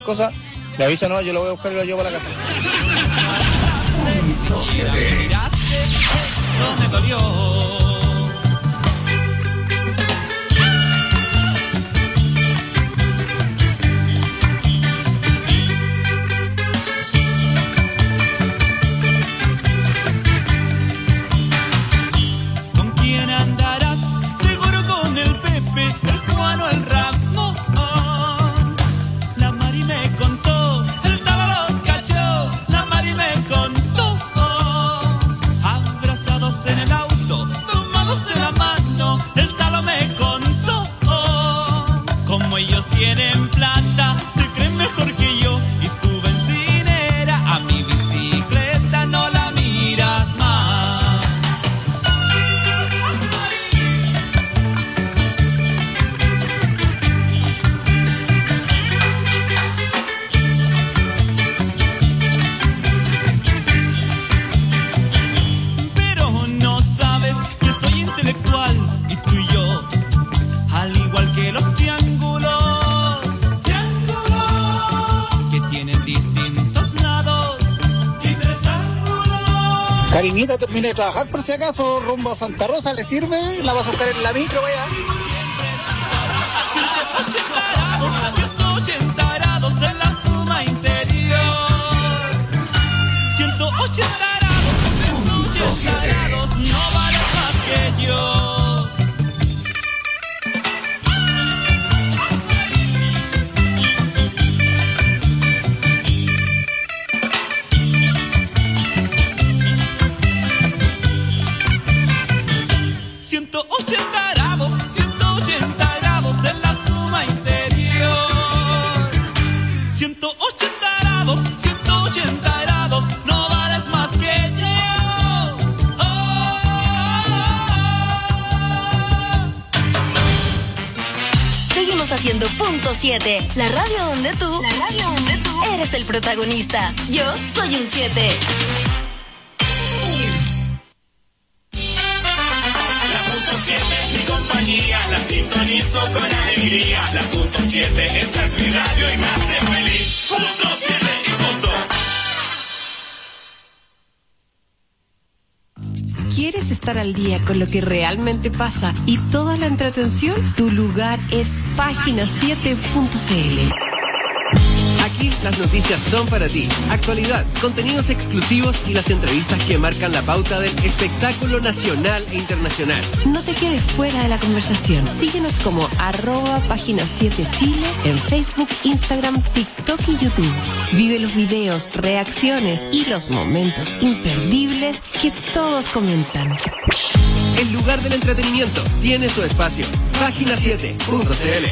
cosa, le avisa, no, yo lo voy a buscar y lo llevo a la casa. Eso me dolió. ¿Con quién andarás? Seguro con el Pepe, el Juan o el Ramón. La Mari me contó, el Taba los cachó. La Mari me contó, abrazados en el auto, tomados de la mano. El Taba me contó, como ellos tienen plata, se creen mejor que yo. Y tu bencinera, a mi bicicleta no la miras más. Pero no sabes que soy intelectual y tú y yo, al igual que los triángulos, que tienen distintos lados y tres ángulos. Cariñita, terminé de trabajar por si acaso, rumbo a Santa Rosa, ¿le sirve? ¿La vas a buscar en la micro, vaya? 180 grados en la suma interior. 180 grados, no vales más que yo. Ciento ochenta grados en la suma interior. 180 grados, no vales más que yo. Seguimos haciendo punto 7, la radio donde tú eres el protagonista. Yo soy un 7. La punto 7 es mi compañía, la sintonizo con alegría. La punto 7, esta es mi radio y me hace feliz. Punto 7 y punto. ¿Quieres estar al día con lo que realmente pasa y toda la entretención? Tu lugar es página7.cl. Aquí las noticias son para ti. Actualidad, contenidos exclusivos y las entrevistas que marcan la pauta del espectáculo nacional e internacional. No te quedes fuera de la conversación. Síguenos como @página7chile en Facebook, Instagram, TikTok y YouTube. Vive los videos, reacciones y los momentos imperdibles que todos comentan. El lugar del entretenimiento tiene su espacio. Página7.cl.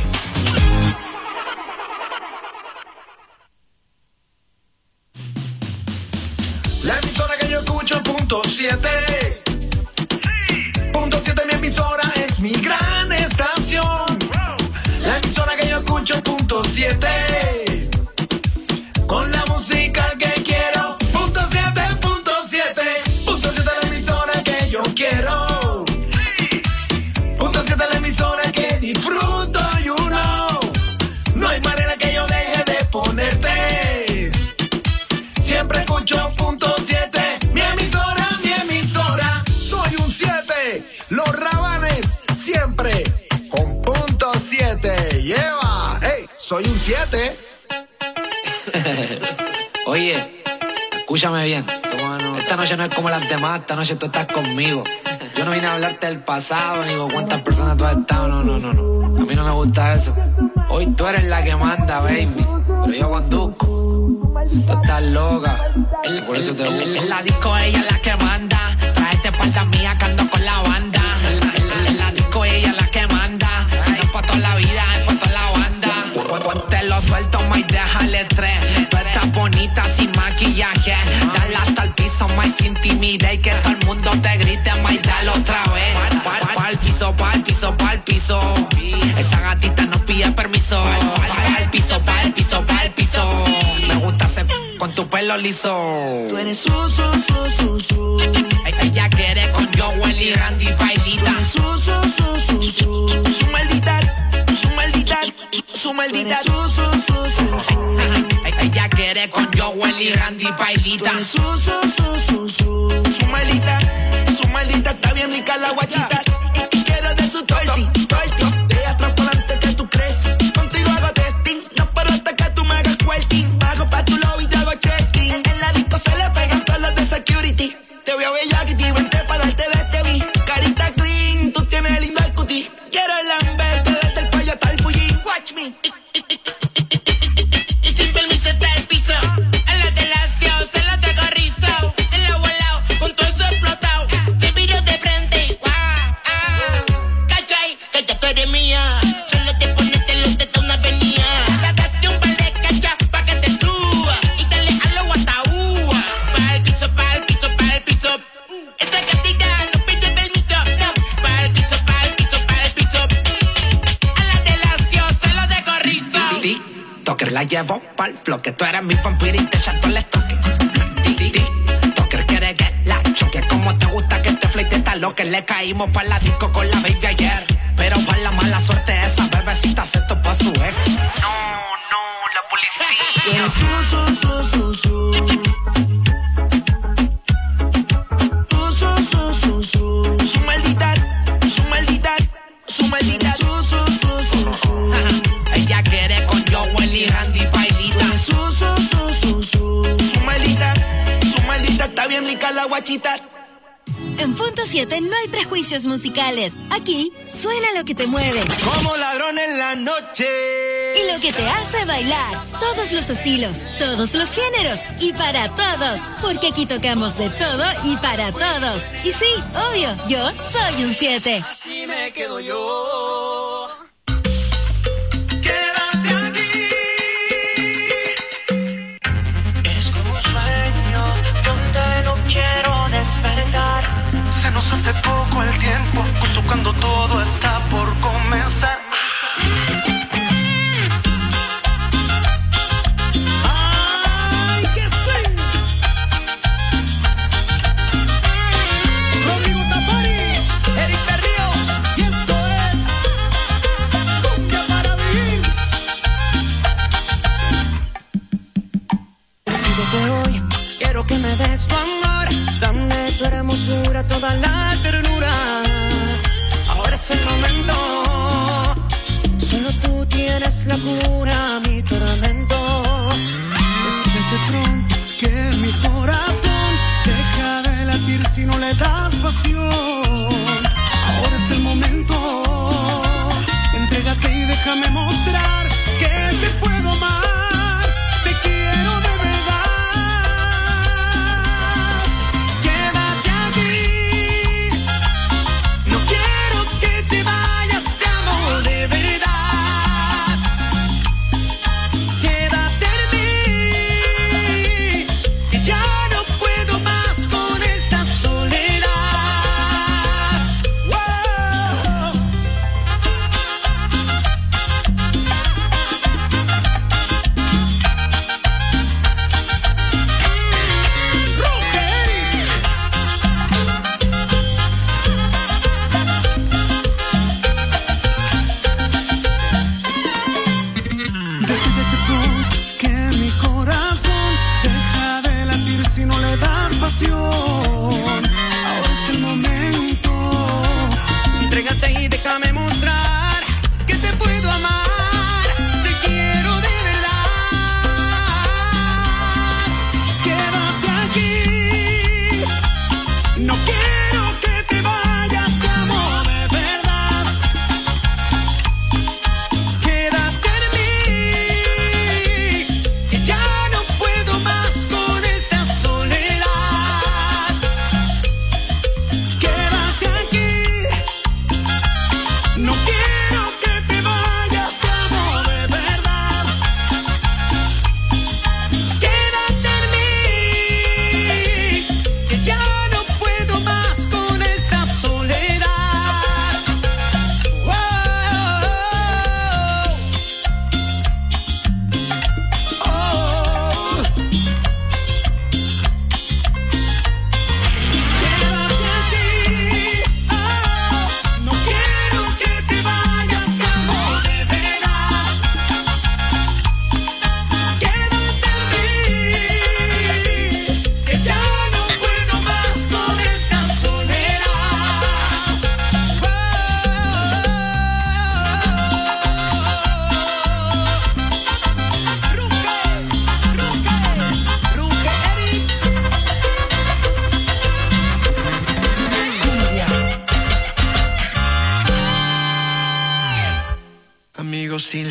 La emisora que yo escucho, punto 7. Punto 7, mi emisora es mi gran estación. La emisora que yo escucho, punto 7. Con la música que quiero, punto 7, punto 7. Punto 7, la emisora que yo quiero. Punto 7, la emisora que disfruto, you know. No hay manera que yo deje de ponerte. Siempre escucho punto 7, mi emisora, soy un 7, los Rabanes, siempre con punto 7, lleva, hey, soy un 7. Oye, escúchame bien, esta noche no es como las demás, esta noche tú estás conmigo. Yo no vine a hablarte del pasado, ni con cuántas personas tú has estado, no, a mí no me gusta eso. Hoy tú eres la que manda, baby, pero yo conduzco. Tú estás loca, por eso te busco. En la disco ella es la que manda. Tráete espalda mía que ando con la banda. En la disco ella es la que manda. Si no es pa' toda la vida, es pa' toda la banda. Ponte lo suelto, ma, y déjale 3. Tú estás bonita sin maquillaje. Dale hasta el piso, ma, y sin timidez. Y que todo el mundo te grite, ma, y dale otra vez. Pa'l piso, pa'l piso, pa'l piso. Esa gatita no pide permiso. Pa'l piso, pa'l piso, pa'l piso. Me gusta hacer con tu pelo liso. Tú eres su. Ella quiere con Joel y Randy bailita. Su maldita. Su quiere con Joel y Randy Pailita. Su maldita, está bien rica la guachita. Y quiero de su torti. De atrás para adelante que tú crees. Contigo hago testing, no paro hasta que tú me hagas quilting. Bajo pa' tu lobby y te hago checking. En la disco se le pegan todos los de security. Te voy a ver ya que te vente para darte de este beat. Carita clean, tú tienes lindo el cutie. Quiero lamberte desde el cuello hasta el fuji. Watch me. Y sin permiso está el piso. A la de la CEO se la traigo rizo. El agua al lado, con todo eso explotado. Te miro de frente, ¿cachai? Que ya tú eres mía. Solo te pones te lo te una avenida. Date un par de cachas pa' que te suba. Y dale a lo guataúa. Pa' el piso, pa' el piso, pa' el piso. Esa gatita no pide permiso. No, pa' el piso, pa' el piso, pa' el piso. A la de la CEO se lo dejo rizo. Toker la llevo pa'l floque. Tú eres mi vampiro y te echato el estoque. Toker quiere que la choque. Como te gusta que te flete está lo que le caímos pa' la disco con la baby ayer. Pero pa' la mala suerte esa bebecita se topó a su ex. No, la policía. Tú eres su maldita. Ella quiere con Joel y Randy Pailita. Su maldita, está bien rica la guachita. En Punto 7 no hay prejuicios musicales. Aquí suena lo que te mueve. Como ladrón en la noche. Y lo que te hace bailar. Todos los estilos, todos los géneros y para todos. Porque aquí tocamos de todo y para todos. Y sí, obvio, yo soy un 7. Así me quedo yo. Quédate aquí. Eres como un sueño donde no quiero despertar. Se nos hace poco el tiempo, justo cuando todo está por comenzar. ¡Ay, que sí! Rodrigo Tapari, Eric Berríos, y esto es Cumbia para Vivir. Decídete hoy, quiero que me des tu amor. Dame tu hermosura, toda la ternura. Ahora es el momento. Solo tú tienes la cura, mi tormento. Decídete pronto que mi corazón deja de latir si no le das pasión. Ahora es el momento. Entrégate y déjame mostrar que te puedo amar. Te quiero de verdad. Quédate aquí. No quiero que te vayas, te amo de verdad.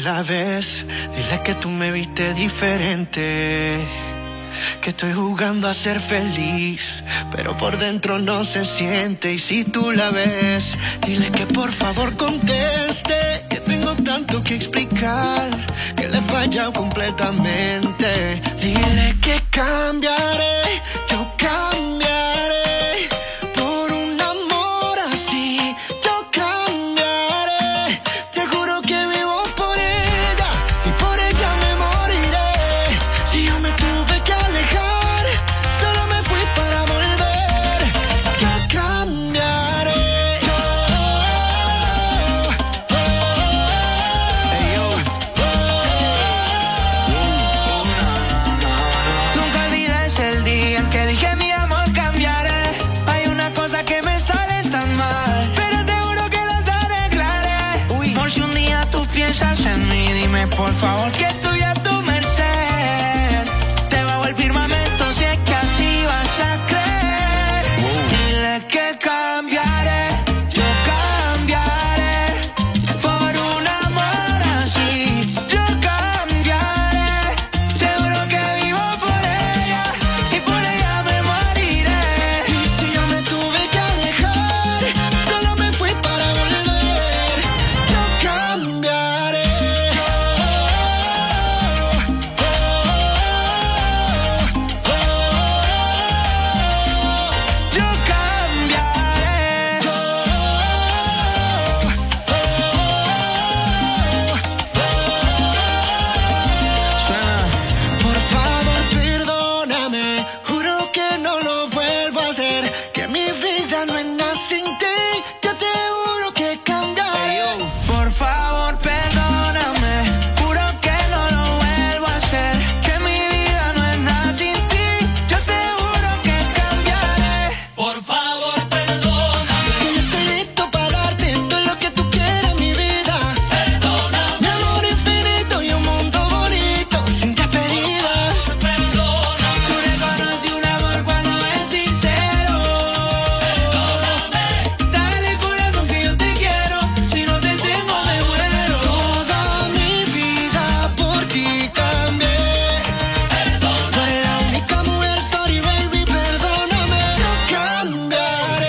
la ves, dile que tú me viste diferente, que estoy jugando a ser feliz, pero por dentro no se siente. Y si tú la ves, dile que por favor conteste, que tengo tanto que explicar, que le he fallado completamente. Dile que cambiaré, yo cambiaré, por un amor así, yo cambiaré. Te juro que vivo por ella y por ella me moriré. Si yo me tuve que alejar, solo me fui para volver. Yo cambiaré. Nunca olvides el día en que dije mi amor cambiaré. Hay una cosa que me sale tan mal, pero te juro que las arreglaré. Por si un día tú piensas en mí, dime por favor que estoy a tu merced. Te bajo el firmamento si es que así vas a creer. Dile que cambiaré, yo cambiaré, por un amor así, yo cambiaré. Te juro que vivo por ella y por ella me moriré. Y si yo me tuve que alejar, solo me fui para volver. Yo cambiaré. Yo cambiaré. Suena. Por favor, perdóname, juro que no lo vuelvo a hacer, que mi vida no es nada sin ti, yo te juro que cambiaré. Por favor, perdóname, juro que no lo vuelvo a hacer, que mi vida no es nada sin ti, yo te juro que cambiaré. Por favor, perdóname, Que yo estoy listo para darte todo lo que tú quieras, mi vida. perdóname, Mi amor infinito y un mundo bonito, sin despedida. perdóname, Tú reconocí un amor cuando es sincero. Dale corazón que yo te quiero, si no te tengo me muero. Toda mi vida por ti cambié. Tú eres la única mujer, sorry baby, perdóname. Yo cambiaré.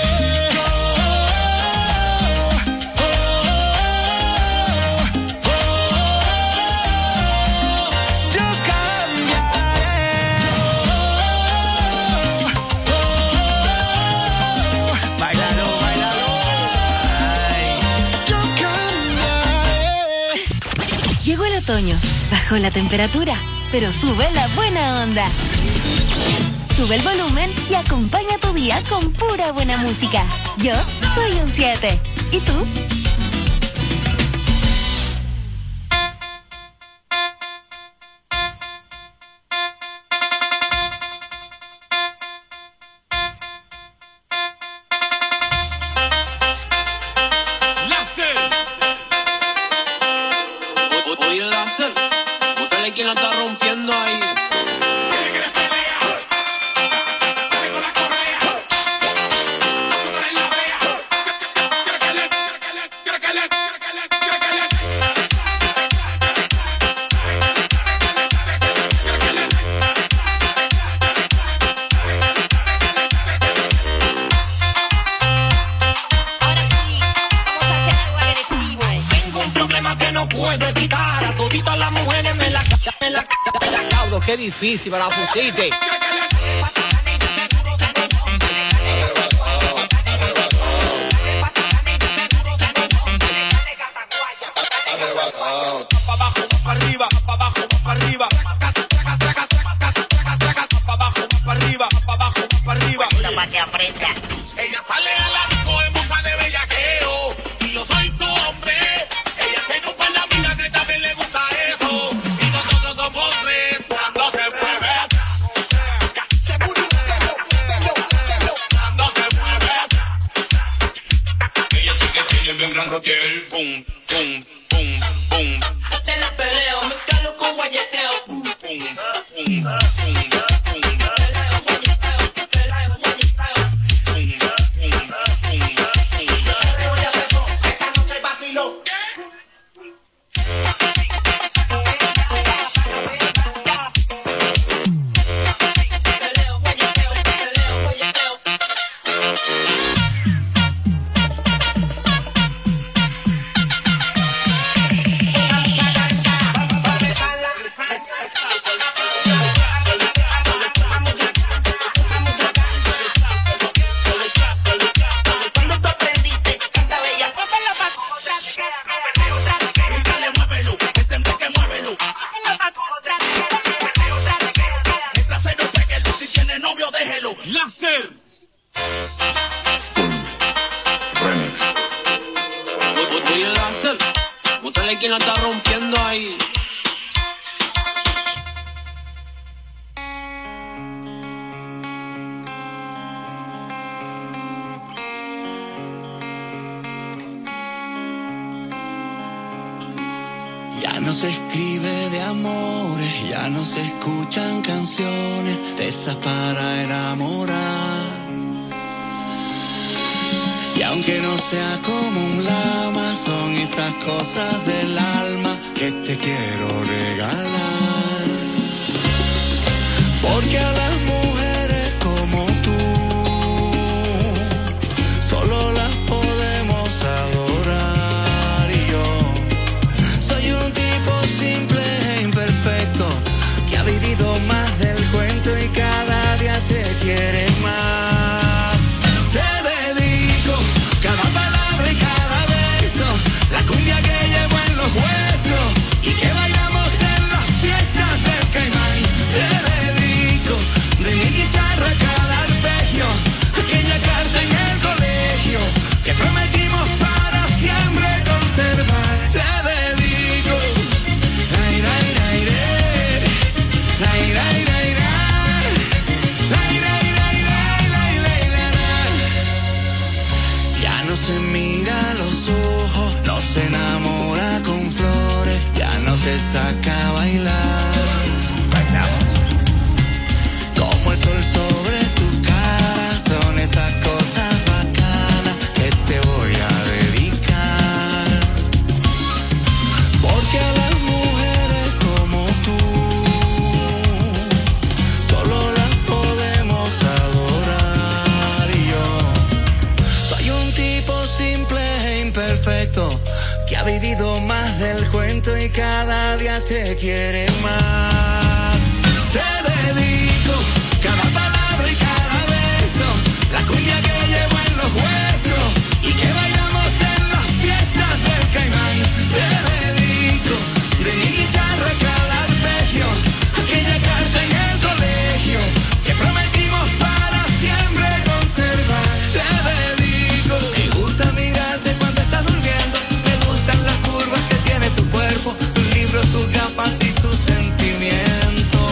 Yo cambiaré. Bailalo, bailalo. Ay. Yo cambiaré. Llegó el otoño, bajó la temperatura, pero sube la buena onda. Sube el volumen y acompaña tu día con pura buena música. Yo soy un 7. ¿Y tú? Oye, láser, búscale quién la está rompiendo ahí. Tengo un problema que no puedo evitar. A toditas las mujeres me la Cabro, qué difícil para la pusiste. Arriba, abajo, arriba. Abajo, arriba, arriba. Ella sale a la disco en busca de bellaqueo y yo soy su hombre. Ella tiene un par de amigas que también le gusta eso y nosotros somos tres cuando se mueve. Cuando se mueve. Ella sí que tiene bien gran roquel. Pum, pum, pum, pum. te la peleo, me calo con guayeteo. Pum, pum, pum, pum. Láser. Remix. Oye, Láser, muéstrale quién la está rompiendo ahí. Ya no se escribe de amores, ya no se escuchan canciones de esas para enamorar. Y aunque no sea como un lama, son esas cosas del alma que te quiero regalar. Porque a las mujeres como tú solo las podemos adorar. Y yo soy un tipo simple e imperfecto que ha vivido más del cuento y cada día te quiere más. Te dedico cada palabra y cada beso, la cumbia que llevo en los huesos y que bailamos en las fiestas del Caimán. Te dedico de mi guitarra cada arpegio, aquella carta en el colegio que prometimos para siempre conservar. Te dedico ay, ay, ay, ay, ay, ay, ay, ay, ay, ay, ay. Ya no se mira a los ojos, no se enamora con flores, ya no se saca a bailar. Como el sol sobre tu cara, son esas cosas bacanas que te voy a dedicar. Porque a las mujeres como tú solo las podemos adorar. Y yo soy un tipo simple e imperfecto que ha vivido más del cuento y cada día te quiere más. Te dedico cada palabra y cada beso, la cumbia que llevo en los huesos y que bailamos en las fiestas del Caimán. Te dedico de mi guitarra cada arpegio, aquella carta en el colegio que prometimos para siempre conservar. Te dedico, me gusta mirarte cuando estás durmiendo, me gustan las curvas que tiene tu cuerpo, tus libros, tus gafas y tus sentimientos.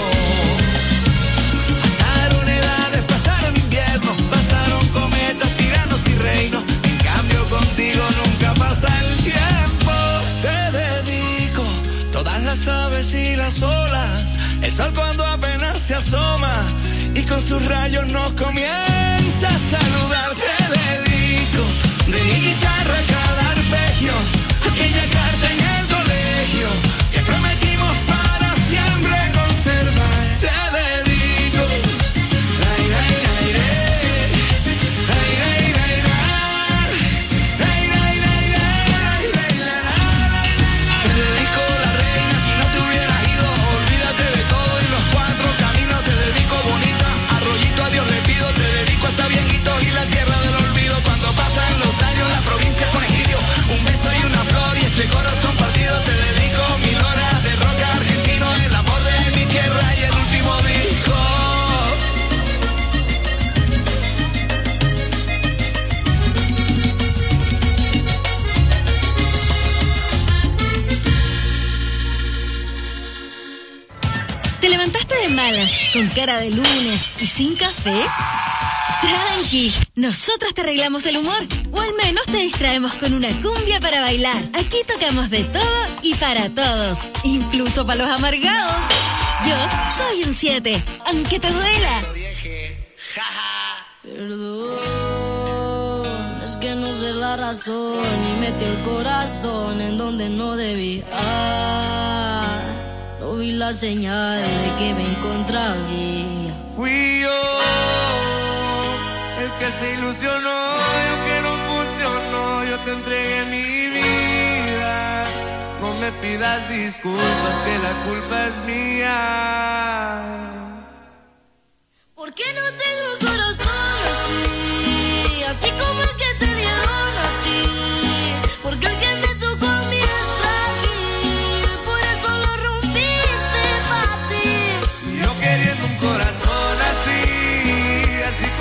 Pasaron edades, pasaron inviernos, pasaron cometas, tiranos y reinos. En cambio contigo nunca pasa el tiempo. Te dedico todas las aves y las olas, el sol cuando apenas se asoma y con sus rayos nos comienza a saludar. Te dedico de mi guitarra cada arpegio, aquella carta en el colegio que prometimos para siempre conservar. Te dedico ay, ay, ay, ay, ay, ay, ay, ay, ay, ay, ay, te dedico la reina, si no te hubieras ido, olvídate de todo y los cuatro caminos. Te dedico bonita, arroyito a Dios le pido, te dedico hasta viejito y la tierra del olvido. Cuando pasan los años la provincia con egidio, un beso y una flor y este corazón partido. Te dedico 1000 horas de rock argentino, el amor de mi tierra y el último disco. ¿Te levantaste de malas, con cara de lunes y sin café? Tranqui, nosotros te arreglamos el humor, o al menos te distraemos con una cumbia para bailar. Aquí tocamos de todo y para todos, incluso para los amargados. Yo soy un 7, aunque te duela. Perdón, es que no sé la razón y metí el corazón en donde no debía. No vi la señal de que me encontraba. Fui yo el que se ilusionó y aunque no funcionó, yo te entregué mi vida. No me pidas disculpas, que la culpa es mía. ¿Por qué no tengo corazón así? Así como el que te dieron a ti. Porque el que me tocó a mí es frágil, por eso lo rompiste fácil. Yo queriendo un corazón así, así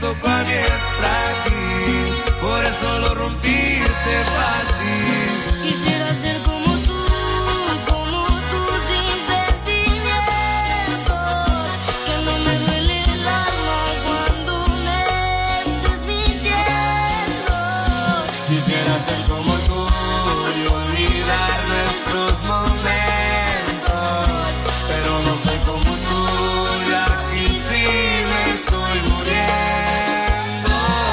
secreto para mí es frágil, por eso lo rompiste fácil. Quisiera ser como tú sin sentimientos, que no me duele el alma cuando me estés mintiendo. Quisiera ser como tú y olvidar nuestros momentos, pero no soy como tú y aquí sí me estoy muriendo.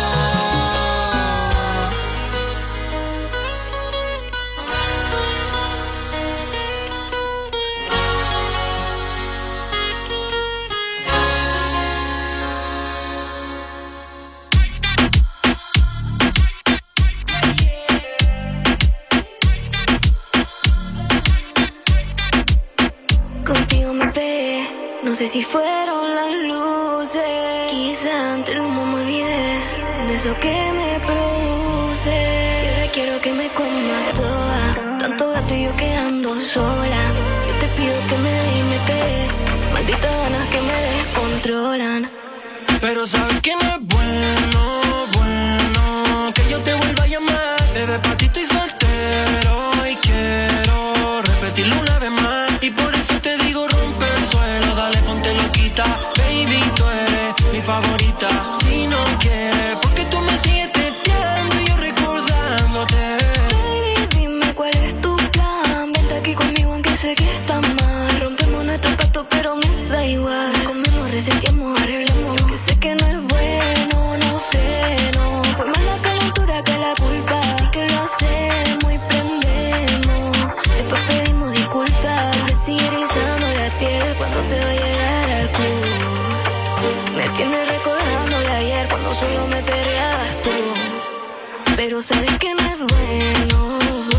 Contigo me pegué, no sé si fueron las luces. Quizá entre el humo me olvidé de eso que me produce. Y ahora quiero que me comas toda, tanto gato y yo quedando sola. Yo te pido que me dé y me pegue, malditas ganas que me descontrolan. Pero sabes que no es bueno, que yo te vuelva a llamar. Bebé, pa' ti estoy soltero y quiero repetirlo una vez más. Y por eso te digo, rompe el suelo, dale, ponte loquita. Baby, tú eres mi favorita. Si no quieres, porque tú me sigues teteando y yo recordándote. Baby, dime cuál es tu plan. Vente aquí conmigo aunque sé que está mal. Rompemos nuestro pacto pero me da igual. Comemos, reseteamos, arreglamos. Que sé que no es bueno, no freno. Fue más la calentura que la culpa. Así que lo hacemos y prendemos. Después pedimos disculpas. Se me sigue erizando la piel cuando te va a llegar al club. Me tienes recordándola ayer cuando solo me perreabas tú. Pero sabes que no es bueno,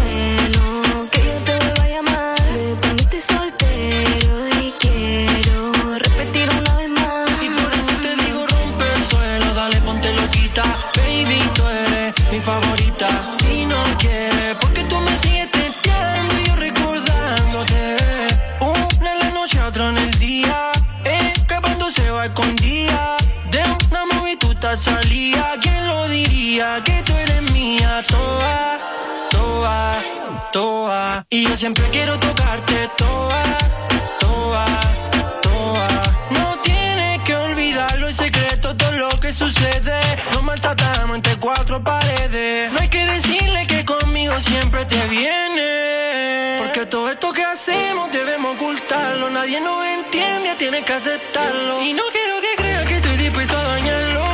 que yo te vuelva a llamar. Me poniste soltero y quiero repetir una vez más. Y por eso te digo, rompe el suelo, dale, ponte loquita. Baby, tú eres mi favorita. Si no quieres, porque tú me sigues teteando y yo recordándote. Una en la noche, otra en el día, escapándose va escondida. De una movie tú te salía. ¿Quién lo diría? Que tú eres mía, toa, toa, toa. Y yo siempre quiero tocarte, toa, toa, toa. No tienes que olvidarlo, el secreto, todo lo que sucede. Nos maltratamos entre cuatro paredes. No hay que decirle que conmigo siempre te viene, porque todo esto que hacemos debemos ocultarlo. Nadie nos entiende, tienes que aceptarlo. Y no quiero que creas que estoy dispuesto a dañarlo.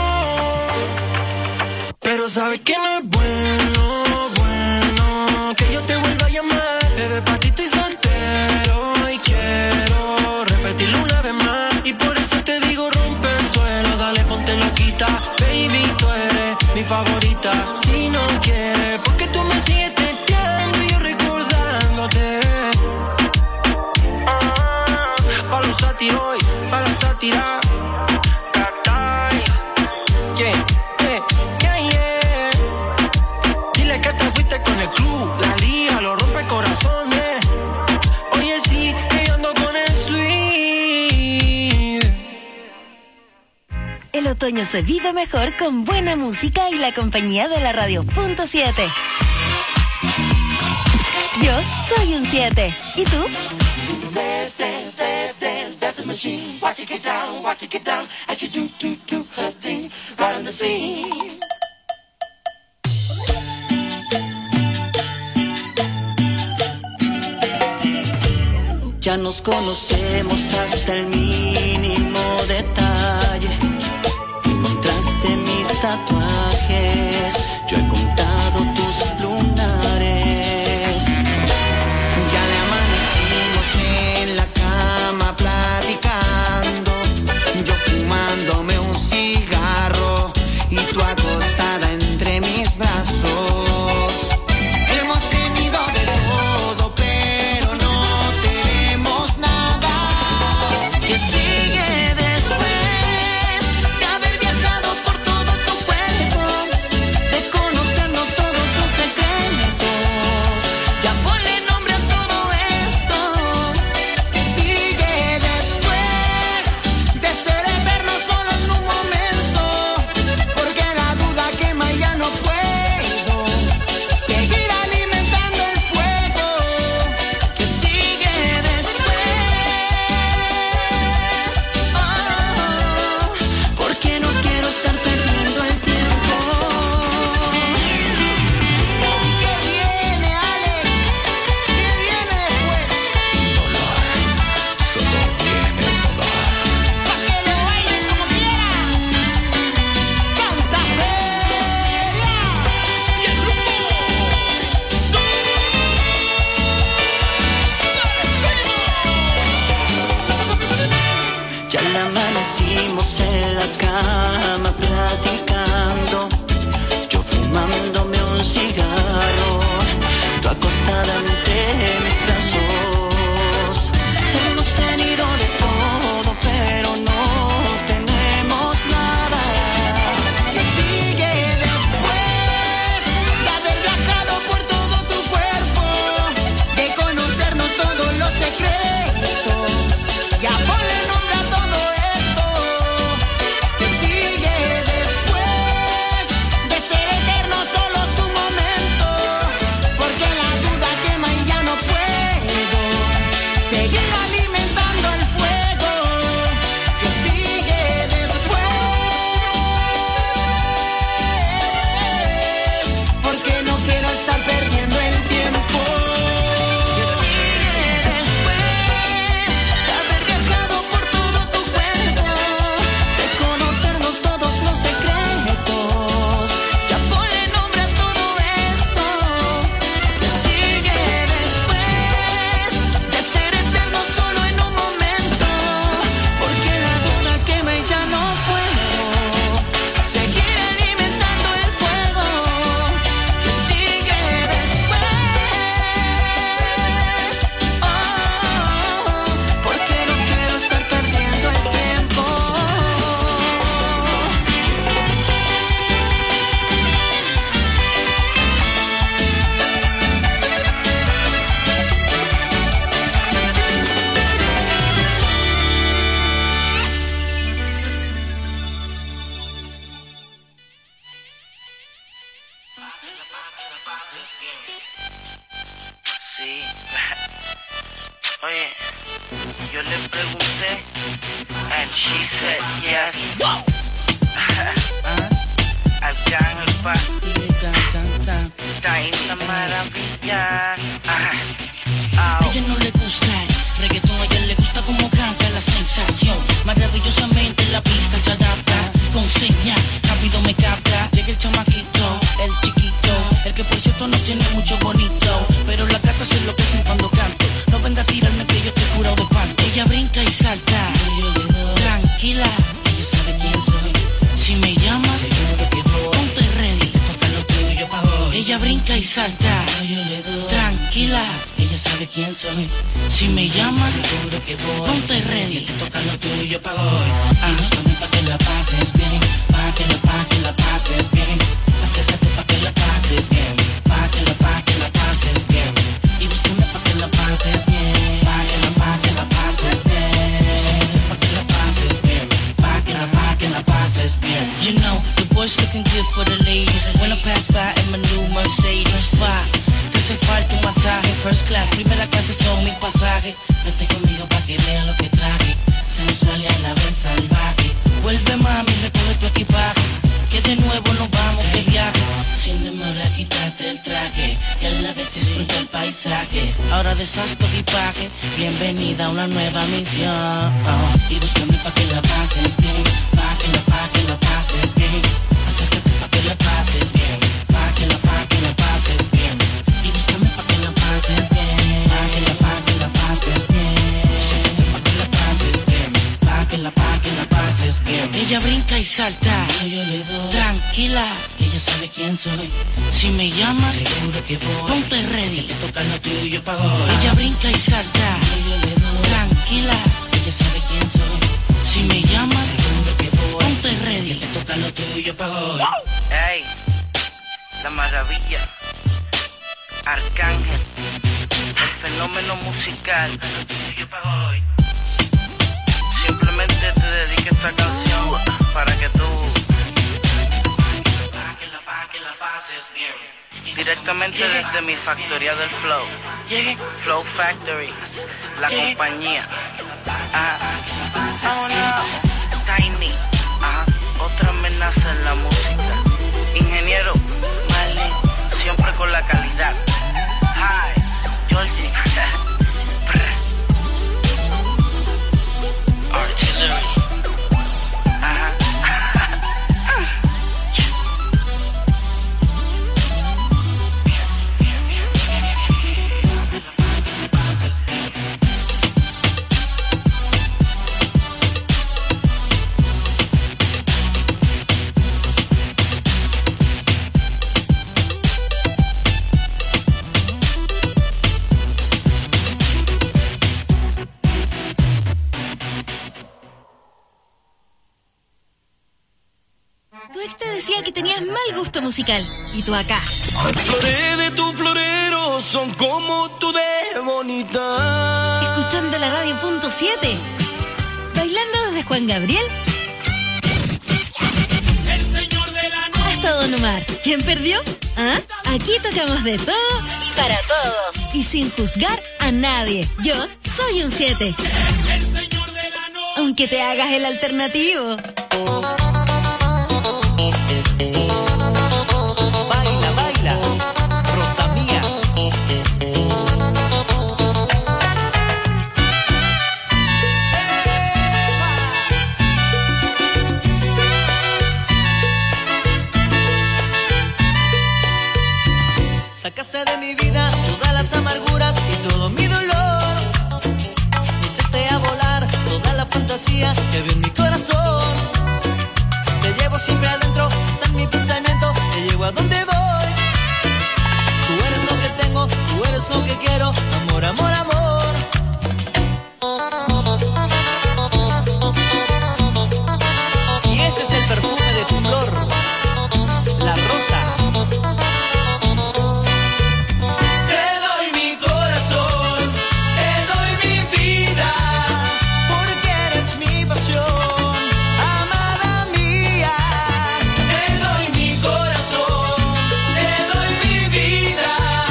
Pero sabes que no es bueno, que yo te vuelva a llamar. Bebé, pa' ti estoy soltero y quiero repetirlo una vez más. Y por eso te digo, rompe el suelo, dale, ponte loquita. Baby, tú eres mi favorita. Si no quieres, porque tú me sigues teteando y yo recordándote. Pa' los sátiros, pa' la sátira. Dile que te fuiste con el club, la liga, lo rompe corazones. Oye, sí, que yo ando con el sweet. El otoño se vive mejor con buena música y la compañía de la radio Punto 7. Yo soy un 7. ¿Y tú? Dance, dance, dance, dance, that's the machine. Watch it get down as you do her thing right on the scene. Ya nos conocemos hasta el mínimo detalle. Encontraste mis tatuajes, yo he contado tus lunares. Ya le amanecimos en la cama platicando, yo fumándome un cigarro y tú acostada entre mis brazos. Hemos tenido de todo, pero no tenemos nada. Que sigue después de haber viajado por todo tu cuerpo, de conocernos todos los secretos. Ya ponle nombre a todo esto. Que sigue después de ser eterna solo en un momento. Sí. Oye, yo le pregunté and she said yes. Arcángel pa. Está en la maravilla. A ella no le gusta el reggaetón, a ella le gusta como canta la sensación. Maravillosamente la pista se adapta, con señal, rápido me capta. Llega el chamaquito, el chiquito, el que por cierto no tiene mucho bonito, pero la gata se enloquecen cuando canto. No venga a tirarme que yo estoy curado de espanto. Ella brinca y salta, tranquila, ella sabe quién soy. Si me llama, ponte ready, te toca lo tuyo pa' hoy. Ella brinca y salta, tranquila, ella sabe quién soy. Si me llama, seguro que voy. Ponte ready, te toca lo tuyo pa' hoy. Búscame pa' que la pases bien, pa' que la pases bien. Acércate pa' que la pases bien, pa' que la pases bien. Y búscame pa' que la pases bien, pa' que la pases bien. Búscame pa' que la pases bien, pa' que la pases bien. You know, the boys looking good for the ladies. When I pass by in my new Mercedes, te hace falta un masaje, first class, primera clase son mi pasaje. Vete conmigo pa' que vean lo que traje, sensual y a la vez salvaje. Vuelve mami, recoge tu equipaje, que de nuevo nos vamos de viaje. Sin demora quítate el traje y a la vez disfruta el paisaje. Ahora deshaz tu equipaje, bienvenida a una nueva misión. Y búscame pa' que la pases bien, pa' que la pases bien. Acércate pa' que la pases bien, pa' que la pases bien. Y búscame pa' que la pases bien, pa' que la pases bien. Acércate pa' que la pases bien, pa' que la pases bien. Ella brinca y salta, yo le doy. Tranquila, ella sabe quién soy. Si me llama, seguro que voy. Ponte ready, te toca lo tuyo pa' hoy. Ella brinca y salta, yo le doy. Tranquila, ella sabe quién soy. Si me llama, seguro que voy. Ponte ready, te toca lo tuyo pa' hoy. Ey, la maravilla. Arcángel, el fenómeno musical. Lo tuyo pa' hoy. Simplemente te dedico esta canción para que tú la pases bien. Directamente desde mi factoría del Flow, Flow Factory, la compañía. Oh no, Tiny, otra amenaza en la música. Ingeniero, Marley, siempre con la calidad. Hi, Georgie. Artillery. Tu ex te decía que tenías mal gusto musical. Y tú acá. Las flores de tu florero son como tú de bonita. Escuchando la radio punto 7. Bailando desde Juan Gabriel El señor de la noche. hasta Don Omar. ¿Quién perdió? ¿Ah? Aquí tocamos de todo y para todos. Y sin juzgar a nadie. Yo soy un 7. El señor de la noche. Aunque te hagas el alternativo. Baila, baila, Rosa mía. Sacaste de mi vida todas las amarguras y todo mi dolor. Me echaste a volar toda la fantasía que había en mi corazón. Te llevo siempre adentro, está en mi pensamiento, te llevo a donde voy. Tú eres lo que tengo, tú eres lo que quiero, amor, amor, amor. Y este es el perfume de tu flor, la rosa. Te doy mi corazón, te doy mi vida, porque eres mi pasión. Te doy mi corazón, te doy mi vida.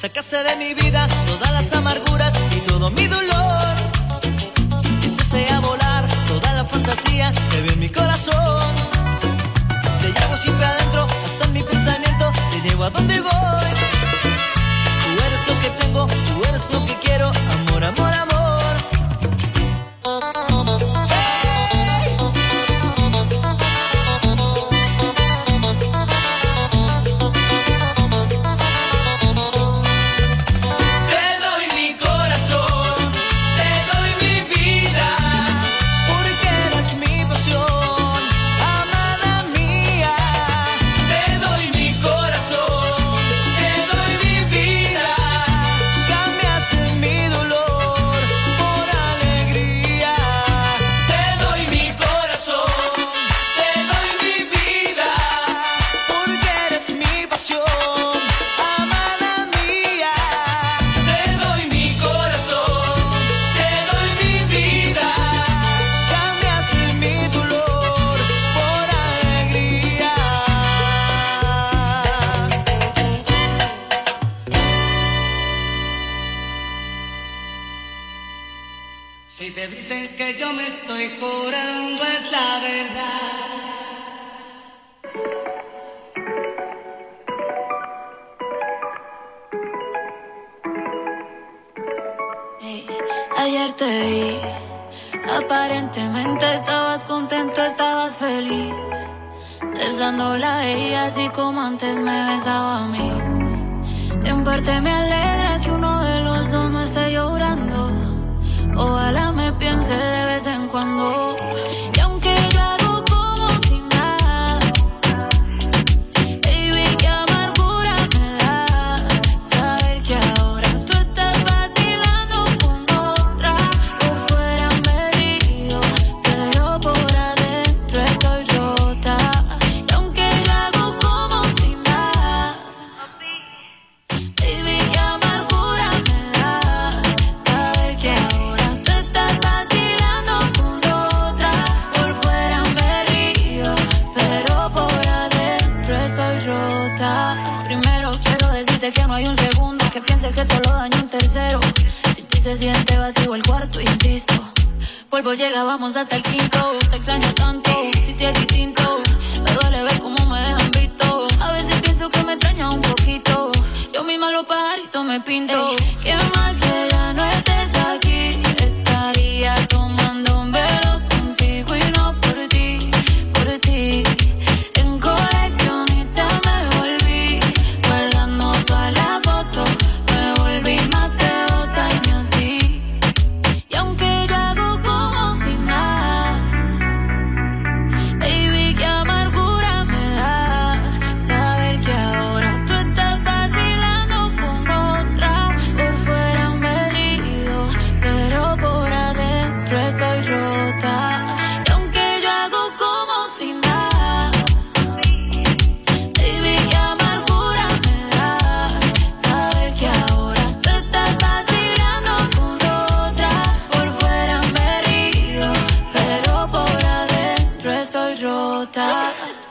Sacaste de mi vida todas las amarguras y todo mi dolor. Echaste a volar toda la fantasía que vi en mi corazón. Te llevo siempre adentro, hasta en mi pensamiento, te llevo a donde voy. Tú eres lo que tengo, tú eres lo que quiero, amor, amor, amor. Si te dicen que yo me estoy curando es la verdad. Ayer te vi, aparentemente estabas contento, estabas feliz, besándola a ella así como antes me besaba a mí. En parte me alegra que uno de los dos no esté llorando, ojalá me piense de vez en cuando. Y aunque yo hago como si nada, baby, qué amargura me da saber que ahora tú estás vacilando con otra. Por fuera me río, pero por adentro estoy rota. Y aunque yo hago como si nada, baby, qué amargura me da saber que ahora tú estás vacilando con otra. Por fuera me río, pero por adentro estoy rota. Primero quiero decirte que no hay un segundo que piense que te lo daño un tercero. Si ti se siente vacío el cuarto, insisto, polvo llega, vamos hasta el quinto. Te extraño tanto, si te es distinto, me duele ver cómo me dejan visto. A veces pienso que me extraña un poquito, yo misma los pajaritos me pinto. Qué mal que ya no estés aquí, estaría tomando velos contigo y no por ti, por ti. En coleccionista me volví, guardando todas las fotos, me volví más devota y no así. Y aunque yo hago como si nada, baby, qué amargura me da saber que ahora tú estás vacilando con otra. Por fuera me río, pero por adentro estoy rota. Y aunque yo hago como si nada, baby, qué amargura me da saber que ahora tú estás vacilando con otra. Por fuera me río, pero por adentro estoy rota.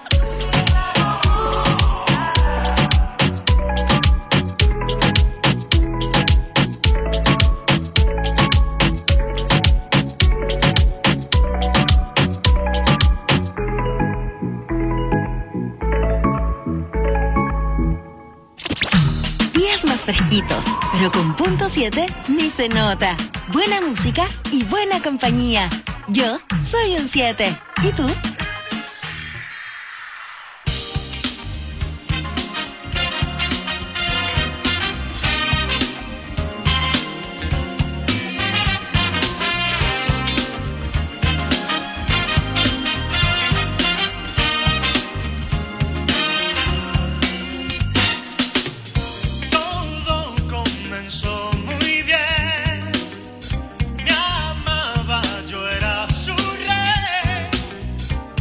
Días más fresquitos, pero con punto 7 ni se nota. Buena música y buena compañía. Yo soy un 7. ¿Y tú? Todo comenzó muy bien. Me amaba, yo era su rey.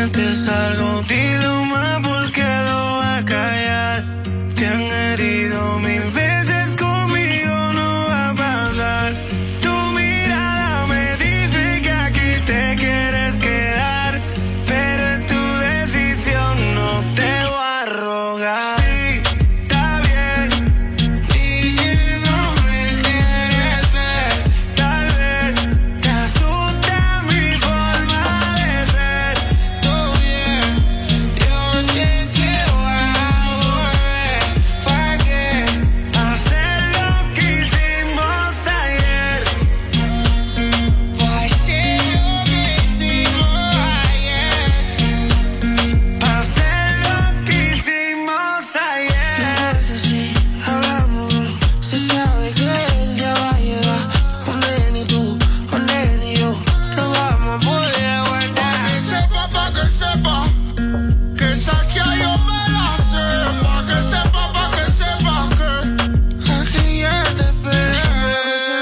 sientes algo, dilo más porque lo va a callar. Te han herido 1000 veces, conmigo no va a pasar. Tu mirada me dice que aquí te quieres quedar, pero es tu decisión, no te voy a rogar. Sí, está bien, y que no me quieres ver. Tal vez te asusta mi forma de ser. Todo bien, yo sé que voy a volver. ¿Para qué hacer lo que hicimos ayer? ¿Para hacer lo que hicimos ayer? ¿Para hacer lo que hicimos ayer? Si hablamos, se sabe que el día va a llegar, donde ni tú, donde ni yo no vamos a poder aguantar. Pa' que sepa, que saque yo me la sé. Pa' que sepa, que aquí ya te espero.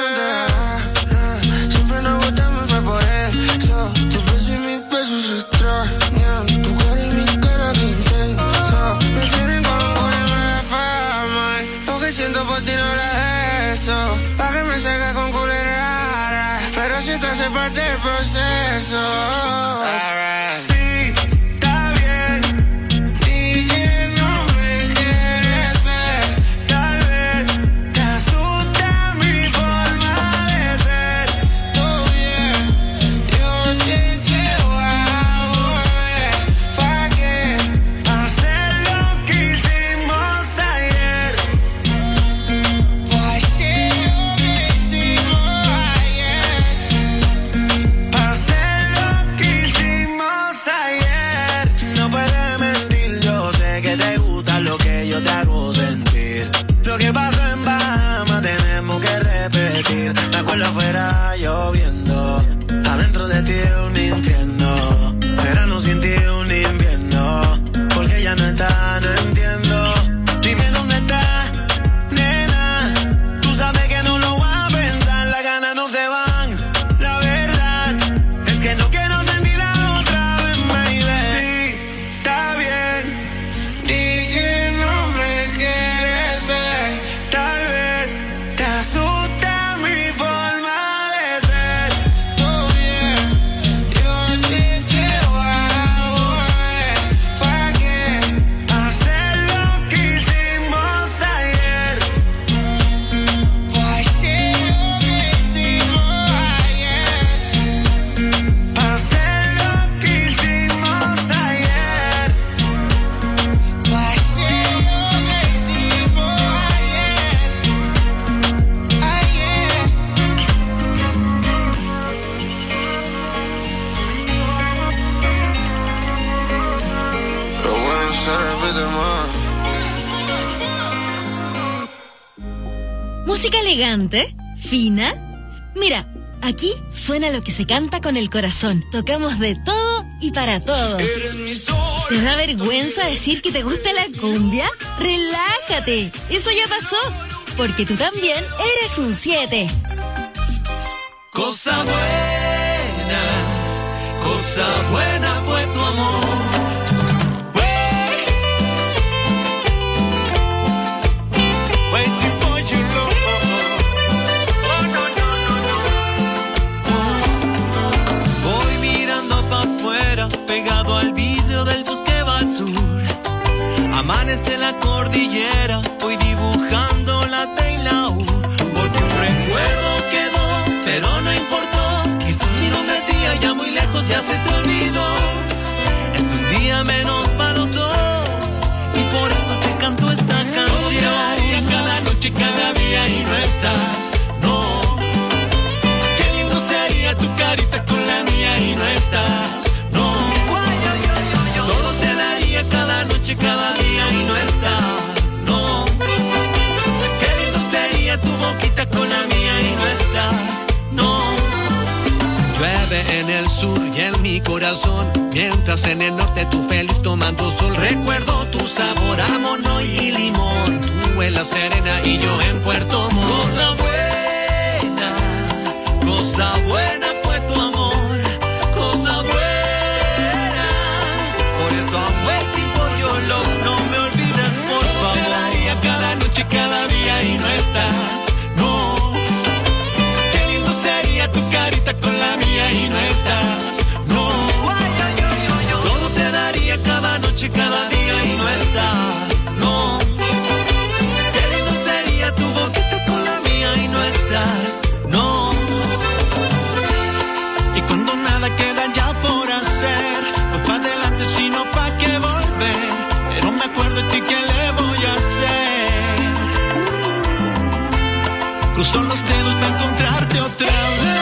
Siempre nos gustamos, fue por eso. Tu beso y mis besos se extrañan, tu cara y mi cara que intensa. Me tienen como una fama, lo que siento por ti no era eso. Pa' que me salga con culera rara, pero si te hace parte del proceso. Sí, está bien, y que no me quieres ver. Tal vez te asusta mi forma de ser. Todo bien, yo sé que voy a volver. ¿Para qué hacer lo que hicimos ayer? ¿Para hacer lo que hicimos ayer? ¿Para hacer lo que hicimos ayer? No puedes mentir, yo sé que te gusta lo que yo te hago sentir. Lo que pasó en Bahamas tenemos que repetir. Me acuerdo afuera lloviendo, adentro de ti un infierno. Verano sin ti un invierno, porque ya no está, no entiendo. Dime dónde está, nena. Tú sabes que no lo voy a pensar, las ganas no se van. La verdad es que no quiero sentirla otra vez, baby. Sí, está bien, di que no me quieres ver. Tal vez te asusta mi forma de ser. Todo bien, yo sé que voy a volver. ¿Para qué hacer lo que hicimos ayer? ¿Para hacer lo que hicimos ayer? ¿Para hacer lo que hicimos ayer? ¿Para hacer lo que hicimos ayer? Lo bueno se repite más. Música elegante, fina. Mira, aquí suena lo que se canta con el corazón. Tocamos de todo y para todos. ¿Te da vergüenza decir que te gusta la cumbia? Relájate, eso ya pasó, porque tú también eres un 7. Cosa buena fue tu amor. Waiting for you, Lord. Oh, no, no, no, no. Voy mirando pa' afuera, pegado al vidrio del bus que va al sur. Amanece la cordillera, voy dibujando la T y la U. Porque un recuerdo quedó, pero no importó. Quizás mi nombre a ti allá muy lejos ya se te olvidó. Es un día menos para los dos, y por eso te canto esta canción. Cada noche, cada día y no estás, no. Qué lindo sería tu carita con la mía y no estás, no. Todo te daría cada noche, cada día y no estás, no. Qué lindo sería tu boquita con la mía y no estás, no. Llueve en el sur y en mi corazón, mientras en el norte tú feliz tomando sol. Recuerdo tu sabor a mono y limón, tú en La Serena y yo en Puerto Montt. Cosa buena fue tu amor. Cosa buena encontrarte otra vez.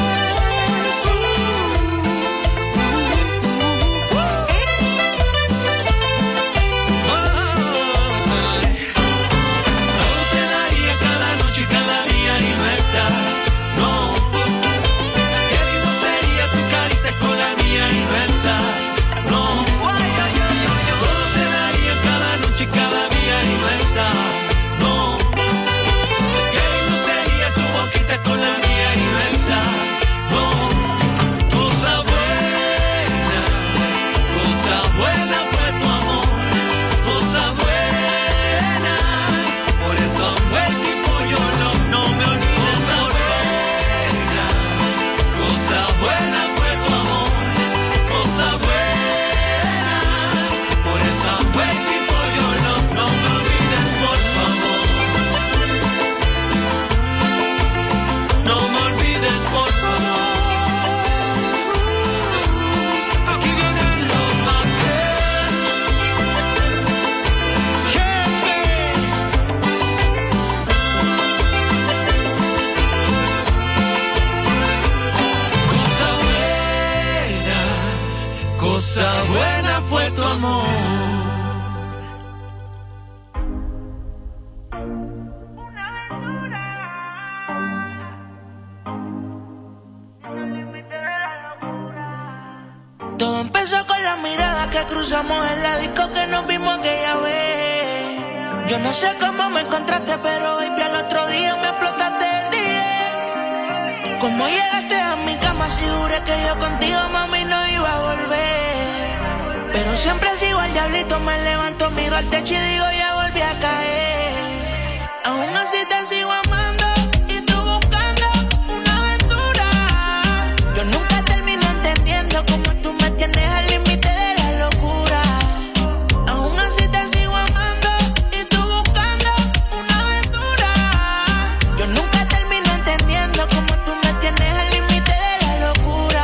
Cosa buena fue tu amor. Todo empezó con la mirada que cruzamos en la disco que nos vimos aquella vez. Yo no sé cómo me encontraste, pero baby al otro día me explotaste el día. Como llegaste a mi cama, si juré que yo contigo, mami, no iba a volver. Pero siempre sigo al diablito, me levanto, miro al techo y digo, ya volví a caer. Aún así te sigo amando y tú buscando una aventura. Yo nunca termino entendiendo cómo tú me tienes al límite de la locura. Aún así te sigo amando y tú buscando una aventura. Yo nunca termino entendiendo cómo tú me tienes al límite de la locura.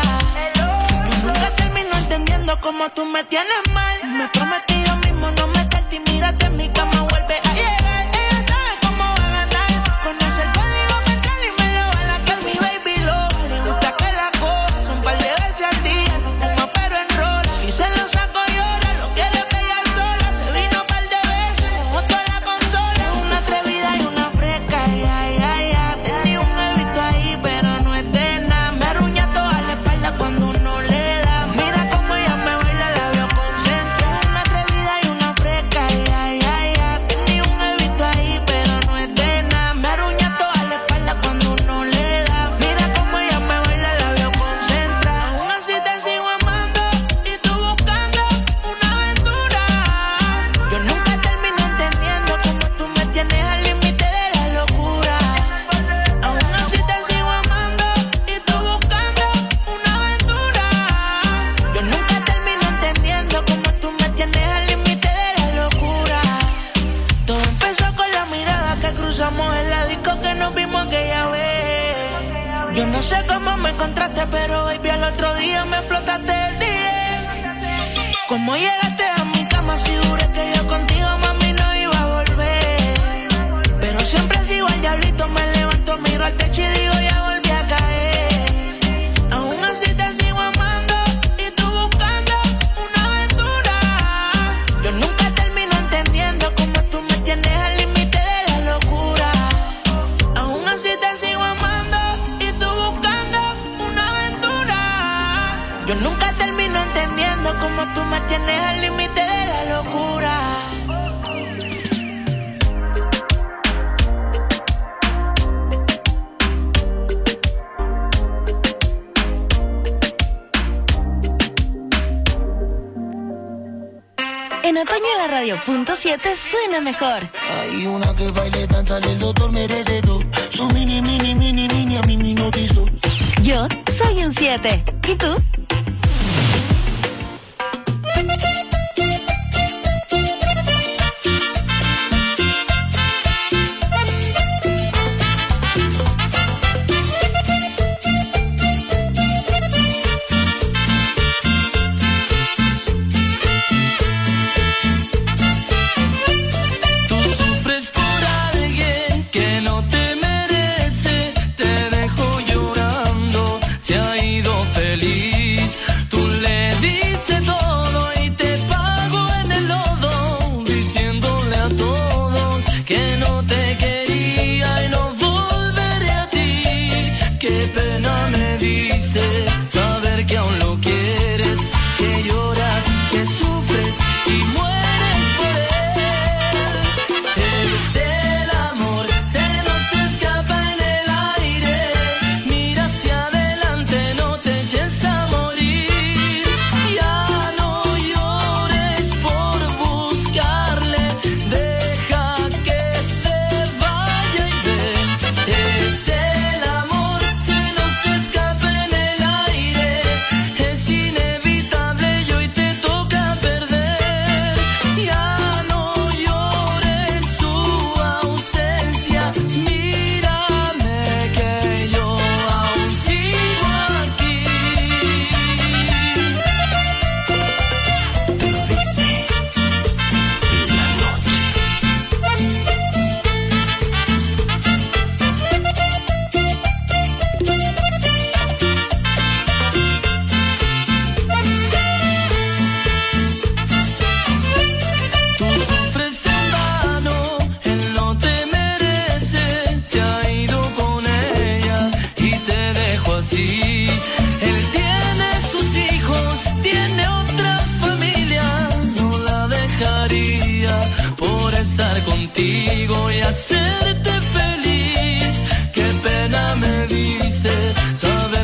Yo nunca termino entendiendo cómo tú me tienes mal. Me prometí yo mismo no meterte y mírate en mi cama, vuelve a llegar. Ella sabe cómo va a ganar. Conoce el código mental y me lo va a la que mi baby loca. Le gusta que la coja, son par de veces al día. No fuma pero enrola. Si se lo saco llora, lo quiere pegar sola. Se vino par de veces, mojó toda la consola. Es una atrevida y una fresca, ya. Tenía un bebito ahí pero no es de nada. Me arruña toda la espalda cuando uno le da. Mira cómo ella me baila, la veo concentrada. Una atrevida y una fresca, ya. Tenía un bebito ahí pero no es de nada. Me arruña toda la espalda cuando uno le da. Mira cómo ella me baila, la veo concentrada. Aún así te sigo amando y tú buscando una aventura. Yo nunca termino entendiendo cómo tú me tienes al límite de la locura. Aún así te sigo amando y tú buscando una aventura. Yo nunca termino entendiendo cómo tú me tienes al límite de la locura. Todo empezó con la mirada que cruzamos en la disco que nos vimos aquella vez. Yo no sé cómo me encontraste, pero baby al otro día me explotaste el día. Como llegaste a mi cama, si juré que yo contigo, mami, no iba a volver. Pero siempre sigo al diablito, me levanto, miro al techo y digo, ya volví a caer. Aún así te sigo amando y tú buscando una aventura. Yo nunca termino entendiendo cómo tú me tienes al límite de la locura. Aún así te sigo amando y tú buscando una aventura. Yo nunca termino entendiendo cómo tú me tienes al límite de la locura. En otoño la radio .7 suena mejor. Hay una que baile, danza, el doctor merece todo. Su mini, a mí me hipnotizó. Yo soy un 7. ¿Y tú? Tú sufres por alguien que no te merece. Te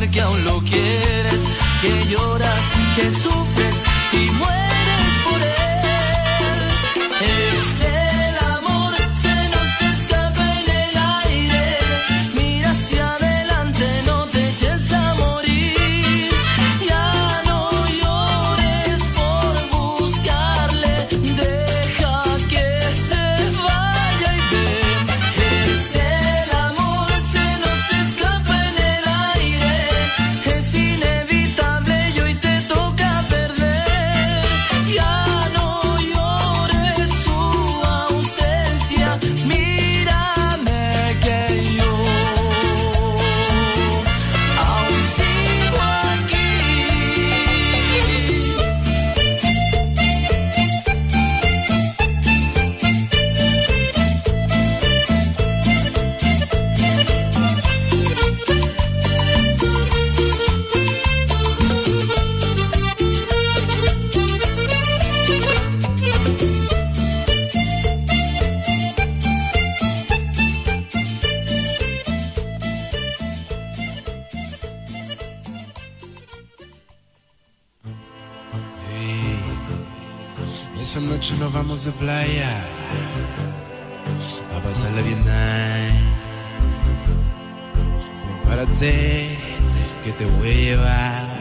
que aún lo quieres, que lloras, que sufres y mueres por él. Es el amor, se nos escapa en el aire. Mira hacia adelante, no te eches a morir. Ya no llores por buscarle, deja que se vaya y ven. Es el amor, se nos escapa en el aire. Es inevitable y hoy te toca perder. Ya no llores su ausencia, mírame que yo aún sigo aquí. Esa noche nos vamos de playa a pasarla bien nice. Prepárate que te voy a llevar